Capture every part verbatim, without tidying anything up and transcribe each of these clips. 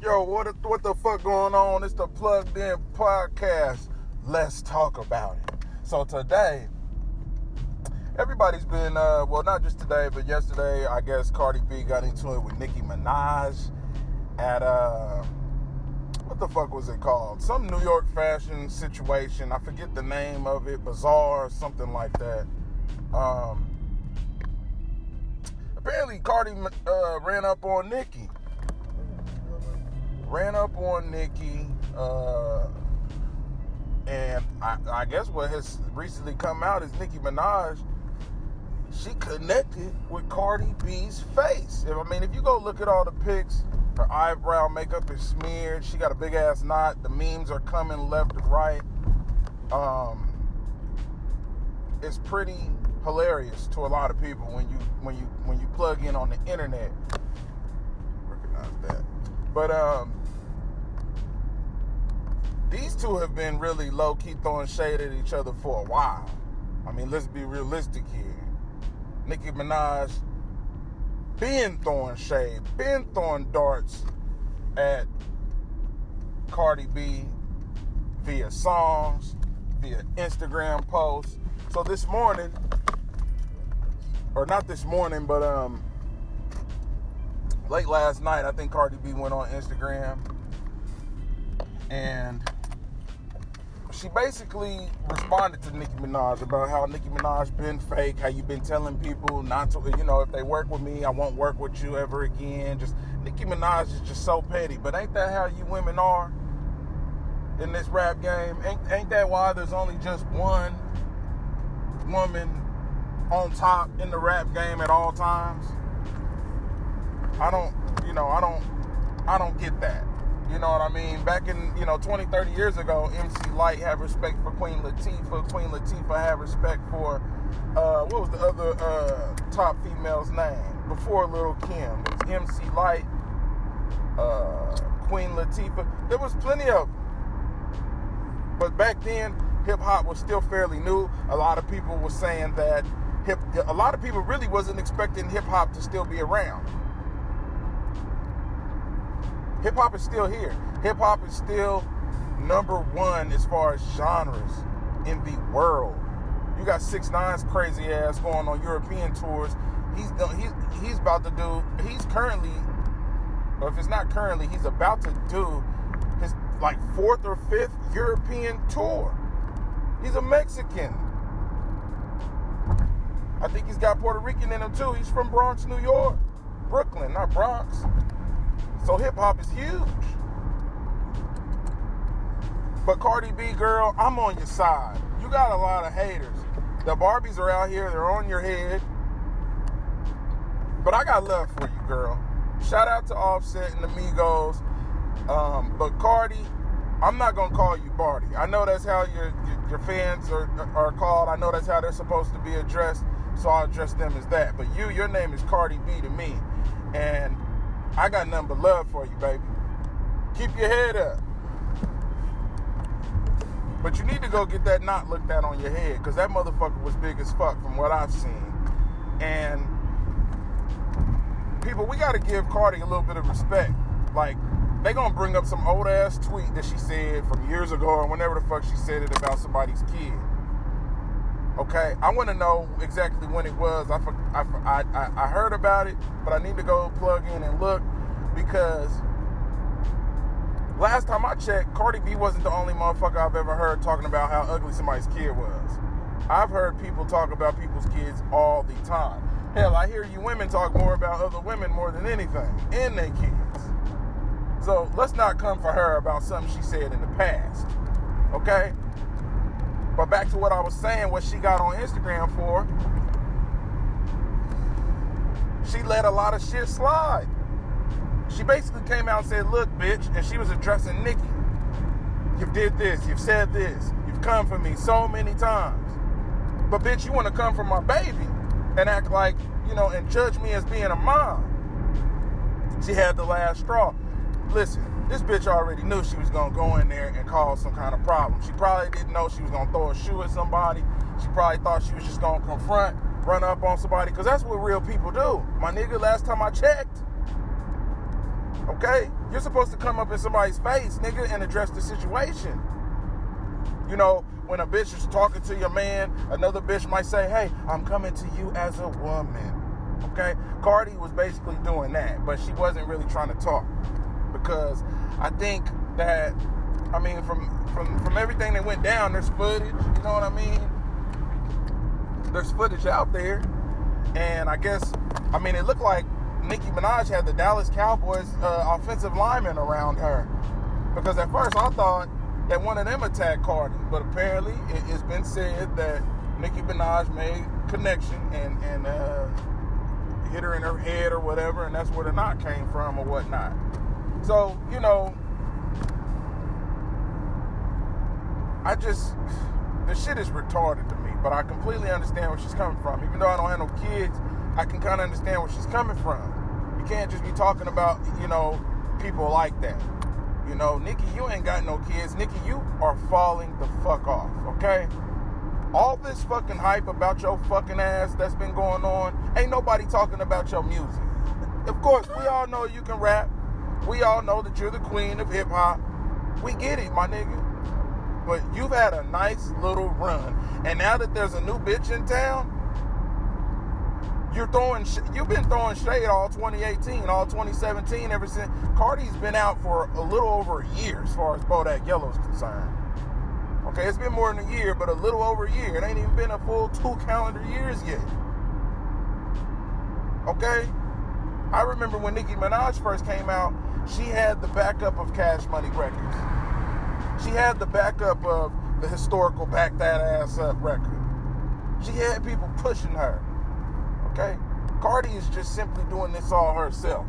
Yo, what what the fuck going on? It's the Plugged In Podcast. Let's talk about it. So today, everybody's been, uh, well, not just today, but yesterday, I guess Cardi B got into it with Nicki Minaj at, uh, what the fuck was it called? Some New York fashion situation. I forget the name of it. Bazaar or something like that. Um, apparently, Cardi uh, ran up on Nicki. Ran up on Nicki, uh, and I, I guess what has recently come out is Nicki Minaj, she connected with Cardi B's face. If, I mean, if you go look at all the pics, her eyebrow makeup is smeared, she got a big ass knot, the memes are coming left and right. Um, it's pretty hilarious to a lot of people when you when you when you plug in on the internet. Recognize that. But um, these two have been really low-key throwing shade at each other for a while. I mean, let's be realistic here. Nicki Minaj been throwing shade, been throwing darts at Cardi B via songs, via Instagram posts. So this morning, or not this morning, but um, late last night, I think Cardi B went on Instagram and she basically responded to Nicki Minaj about how Nicki Minaj been fake, how you been telling people not to, you know, if they work with me, I won't work with you ever again. Just Nicki Minaj is just so petty. But ain't that how you women are in this rap game? Ain't, ain't that why there's only just one woman on top in the rap game at all times? I don't, you know, I don't, I don't get that. You know what I mean? Back in, you know, twenty, thirty years ago, M C Lyte had respect for Queen Latifah. Queen Latifah had respect for, uh, what was the other uh, top female's name? Before Lil' Kim. It was M C Lyte, uh, Queen Latifah. There was plenty of them. But back then, hip-hop was still fairly new. A lot of people were saying that hip, a lot of people really wasn't expecting hip-hop to still be around. Hip-hop is still here. Hip-hop is still number one as far as genres in the world. You got six nine's crazy ass going on European tours. He's he's he's about to do, he's currently, or if it's not currently, he's about to do his like fourth or fifth European tour. He's a Mexican. I think he's got Puerto Rican in him too. He's from Bronx, New York. Brooklyn, not Bronx. So hip-hop is huge. But Cardi B, girl, I'm on your side. You got a lot of haters. The Barbies are out here. They're on your head. But I got love for you, girl. Shout out to Offset and the Migos. Um, but Cardi, I'm not going to call you Bardi. I know that's how your, your, your fans are, are called. I know that's how they're supposed to be addressed. So I'll address them as that. But you, your name is Cardi B to me. And I got nothing but love for you, baby. Keep your head up. But you need to go get that knot looked at on your head, because that motherfucker was big as fuck from what I've seen. And people, we got to give Cardi a little bit of respect. Like, they going to bring up some old-ass tweet that she said from years ago or whenever the fuck she said it about somebody's kid. Okay, I want to know exactly when it was. I, I, I, I heard about it, but I need to go plug in and look, because last time I checked, Cardi B wasn't the only motherfucker I've ever heard talking about how ugly somebody's kid was. I've heard people talk about people's kids all the time. Hell, I hear you women talk more about other women more than anything, and their kids. So let's not come for her about something she said in the past, okay? But back to what I was saying, what she got on Instagram for, she let a lot of shit slide. She basically came out and said, look, bitch, and she was addressing Nicki. You've did this, you've said this, you've come for me so many times. But bitch, you want to come for my baby and act like, you know, and judge me as being a mom. She had the last straw. Listen. This bitch already knew she was going to go in there and cause some kind of problem. She probably didn't know she was going to throw a shoe at somebody. She probably thought she was just going to confront, run up on somebody, because that's what real people do. My nigga, last time I checked, Okay? You're supposed to come up in somebody's face, nigga, and address the situation. You know, when a bitch is talking to your man, another bitch might say, hey, I'm coming to you as a woman. Okay? Cardi was basically doing that, but she wasn't really trying to talk. Because I think that, I mean, from, from, from everything that went down, there's footage, you know what I mean? There's footage out there. And I guess, I mean, it looked like Nicki Minaj had the Dallas Cowboys uh, offensive lineman around her. Because at first I thought that one of them attacked Cardi. But apparently it, it's been said that Nicki Minaj made connection and, and uh, hit her in her head or whatever. And that's where the knot came from or whatnot. So, you know, I just, the shit is retarded to me. But I completely understand where she's coming from. Even though I don't have no kids, I can kind of understand where she's coming from. You can't just be talking about, you know, people like that. You know, Nicki, you ain't got no kids. Nicki, you are falling the fuck off, okay? All this fucking hype about your fucking ass that's been going on, ain't nobody talking about your music. Of course, we all know you can rap. We all know that you're the queen of hip-hop. We get it, my nigga. But you've had a nice little run. And now that there's a new bitch in town, you're throwing, sh- you've been throwing shade all twenty eighteen, all twenty seventeen, ever since. Cardi's been out for a little over a year as far as Bodak Yellow is concerned. Okay, it's been more than a year, but a little over a year. It ain't even been a full two calendar years yet. Okay? I remember when Nicki Minaj first came out, she had the backup of Cash Money Records. She had the backup of the historical Back That Ass Up record. She had people pushing her. Okay? Cardi is just simply doing this all herself.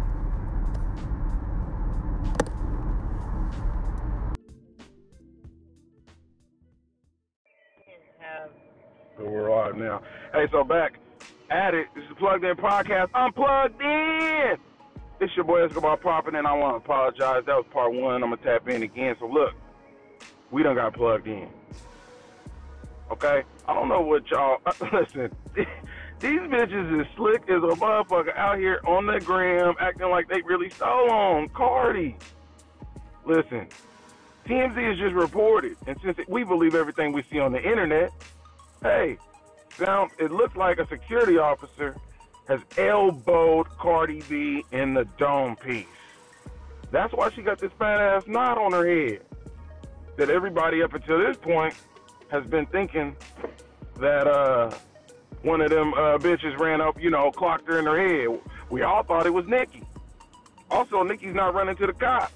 So we're live now. Hey, so back at it. This is Plugged In Podcast. I'm plugged in. It's your boy Escobar Poppin', and I want to apologize. That was part one. I'm going to tap in again. So look, we done got plugged in. Okay? I don't know what y'all, listen, these bitches is slick as a motherfucker out here on the gram acting like they really stole on Cardi. Listen, T M Z has just reported, and since we believe everything we see on the internet, hey, found, it looks like a security officer has elbowed Cardi B in the dome piece. That's why she got this fat ass knot on her head. That everybody up until this point has been thinking that uh, one of them uh, bitches ran up, you know, clocked her in her head. We all thought it was Nicki. Also, Nicki's not running to the cops.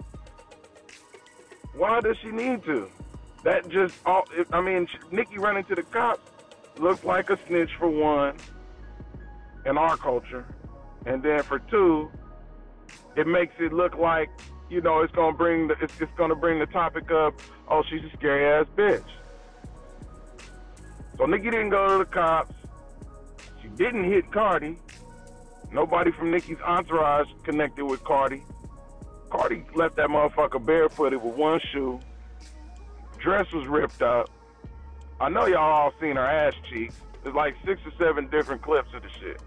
Why does she need to? That just, all, I mean, Nicki running to the cops looks like a snitch for one in our culture. And then for two, it makes it look like, you know, it's gonna bring the it's, it's gonna bring the topic of, oh, she's a scary ass bitch. So Nicki didn't go to the cops. She didn't hit Cardi. Nobody from Nicki's entourage connected with Cardi. Cardi left that motherfucker barefooted with one shoe. Dress was ripped up. I know y'all all seen her ass cheeks. There's like six or seven different clips of the shit.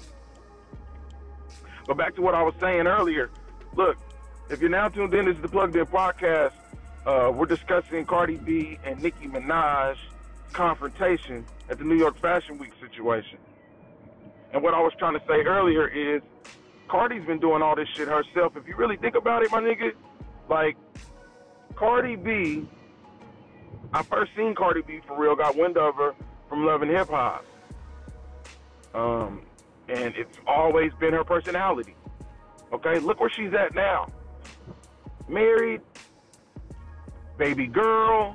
But back to what I was saying earlier. Look, if you're now tuned in, this is the Plugged In Podcast. Uh, we're discussing Cardi B and Nicki Minaj confrontation at the New York Fashion Week situation. And what I was trying to say earlier is Cardi's been doing all this shit herself. If you really think about it, my nigga, like, Cardi B, I first seen Cardi B for real, got wind of her from Love and Hip Hop. Um, and it's always been her personality. Okay, look where she's at now. Married, baby girl.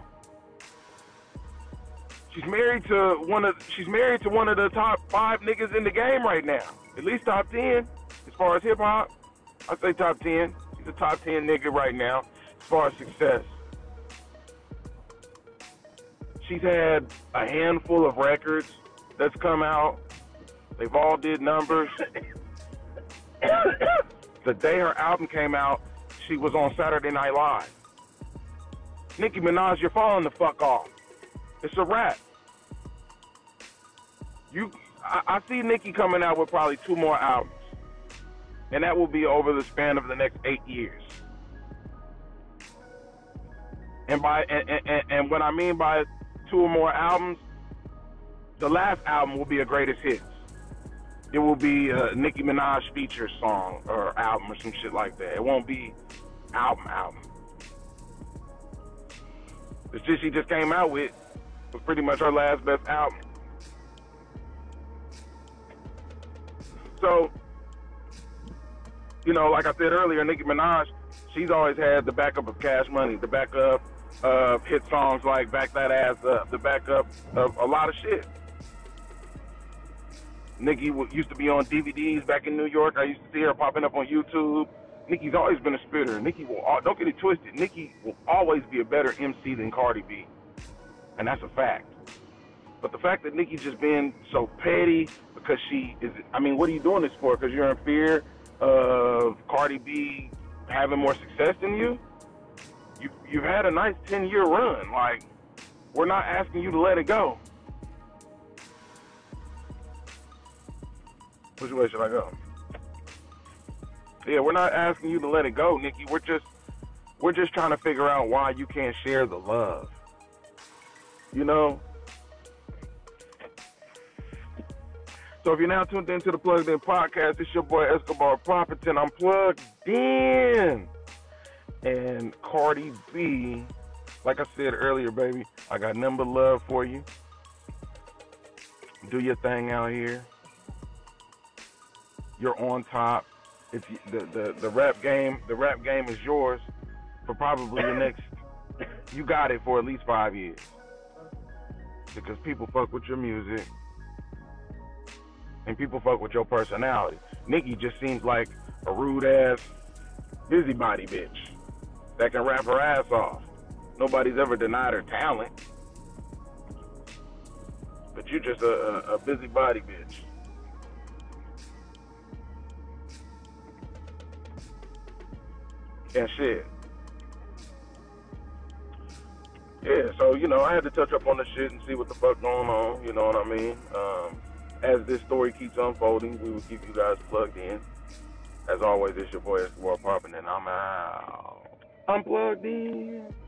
She's married to one of she's married to one of the top five niggas in the game right now. At least top ten as far as hip hop. I say top ten. She's a top ten nigga right now as far as success. She's had a handful of records that's come out. They've all did numbers. The day her album came out, she was on Saturday Night Live. Nicki Minaj, you're falling the fuck off. It's a wrap. You, I, I see Nicki coming out with probably two more albums. And that will be over the span of the next eight years. And by and, and, and what I mean by two or more albums, the last album will be a greatest hits. It will be a Nicki Minaj feature song or album or some shit like that. It won't be album album. The shit she just came out with was pretty much her last best album. So, you know, like I said earlier, Nicki Minaj, she's always had the backup of Cash Money, the backup of hit songs like Back That Ass Up, the backup of a lot of shit. Nicki used to be on D V Ds back in New York. I used to see her popping up on YouTube. Nicki's always been a spitter. Nicki will, don't get it twisted, Nicki will always be a better M C than Cardi B. And that's a fact. But the fact that Nicki's just being so petty because she is, I mean, what are you doing this for? Because you're in fear of Cardi B having more success than you? you you've had a nice ten-year run. Like, we're not asking you to let it go. Which way should I go? Yeah, we're not asking you to let it go, Nicki. We're just we're just trying to figure out why you can't share the love. You know? So if you're now tuned into the Plugged In Podcast, it's your boy Escobar Properton. I'm plugged in. And Cardi B, like I said earlier, baby, I got nothing but love for you. Do your thing out here. You're on top. If you, the, the the rap game, the rap game is yours for probably the next. You got it for at least five years because people fuck with your music and people fuck with your personality. Nicki just seems like a rude ass busybody bitch that can rap her ass off. Nobody's ever denied her talent, but you're just a, a, a busybody bitch. And shit. Yeah, so, you know, I had to touch up on the shit and see what the fuck going on, you know what I mean? Um, as this story keeps unfolding, we will keep you guys plugged in. As always, it's your boy Escobar Poppin', and I'm out. I'm plugged in.